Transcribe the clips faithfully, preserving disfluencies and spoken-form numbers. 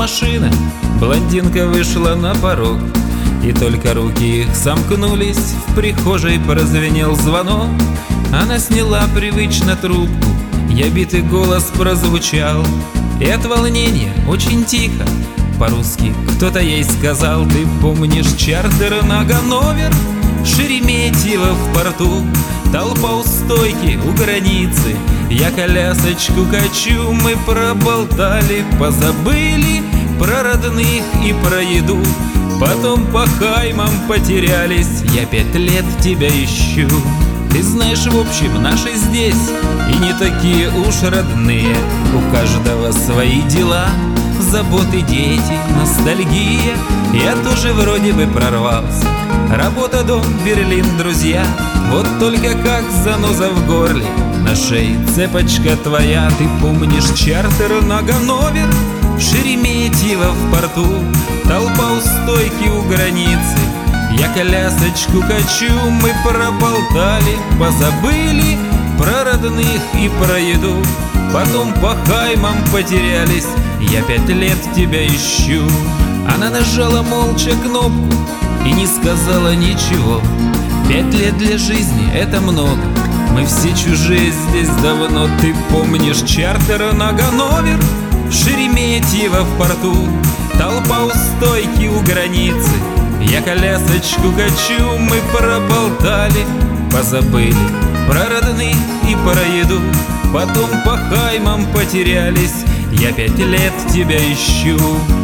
машина, блондинка вышла на порог, и только руки их сомкнулись, в прихожей прозвенел звонок. Она сняла привычно трубку, ябитый голос прозвучал, и от волнения очень тихо по-русски кто-то ей сказал: ты помнишь чартер на Ганновер, Шереметьево в порту, толпа у стойки, у границы, я колясочку качу, мы проболтали, позабыли про родных и про еду, потом по Хаймам потерялись, я пять лет тебя ищу. Ты знаешь, в общем, наши здесь и не такие уж родные, у каждого свои дела, заботы, дети, ностальгия. Я тоже вроде бы прорвался, работа, дом, Берлин, друзья. Вот только как заноза в горле, на шее цепочка твоя. Ты помнишь чартер на Ганновер, Шереметьево в порту, толпа у стойки, у границы, я колясочку качу, мы проболтали, позабыли про родных и про еду, потом по Хаймам потерялись, я пять лет тебя ищу. Она нажала молча кнопку и не сказала ничего. Пять лет для жизни — это много, мы все чужие здесь давно. Ты помнишь чартер на Ганновер, Шереметьево в порту, толпа у стойки, у границы, я колясочку качу, мы проболтали, позабыли про родных и про еду, потом по Хаймам потерялись, я пять лет тебя ищу.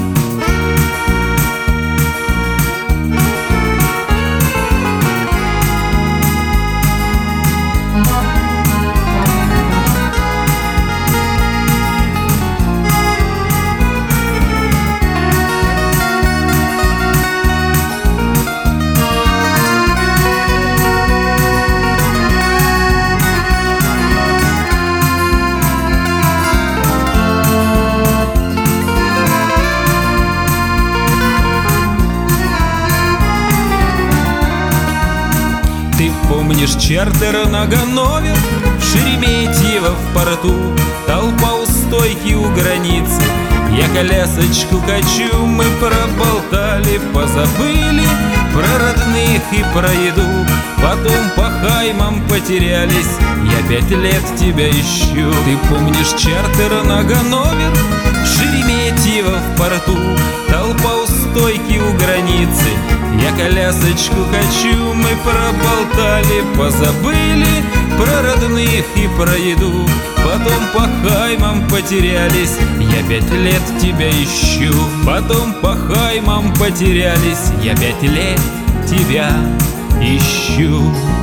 Ты помнишь чартер на Ганновер, Шереметьево в порту, толпа у стойки, у границы, я колясочку качу, мы проболтали, позабыли про родных и про еду, потом по Хаймам потерялись, я пять лет тебя ищу. Ты помнишь чартер на Ганновер, Шереметьево в порту, толпа у стойки, у границы, я колясочку качу, мы проболтали, позабыли про родных и про еду, потом по Хаймам потерялись, я пять лет тебя ищу, потом по Хаймам потерялись, я пять лет тебя ищу.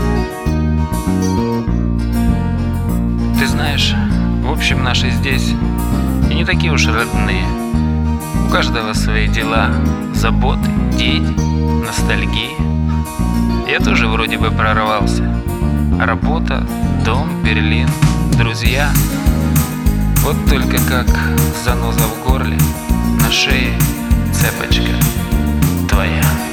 Ты знаешь, в общем, наши здесь и не такие уж родные, у каждого свои дела, заботы, дети, ностальгия. Я тоже вроде бы прорвался, работа, дом, Берлин, друзья. Вот только как заноза в горле, на шее цепочка твоя.